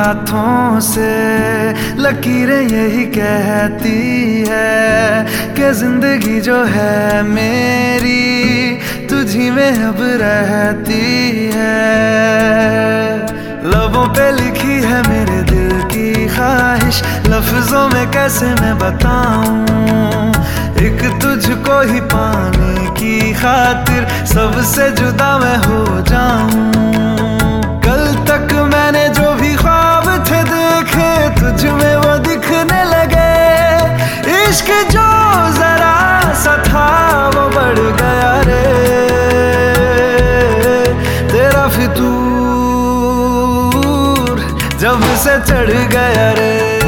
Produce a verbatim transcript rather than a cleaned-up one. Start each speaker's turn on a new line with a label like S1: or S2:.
S1: हाथों से लकीरें यही कहती है कि जिंदगी जो है मेरी तुझी में अब रहती है। लबों पे लिखी है मेरे दिल की ख्वाहिश, लफ्जों में कैसे मैं बताऊं, एक तुझको ही पाने की खातिर सबसे जुदा मैं हो जाऊं। कल तक मैंने जो भी ख्वाब थे देखे तुझ में वो दिखने लगे, इश्क जो जरा सा था वो बढ़ गया रे, तेरा फितूर जब से चढ़ गया रे।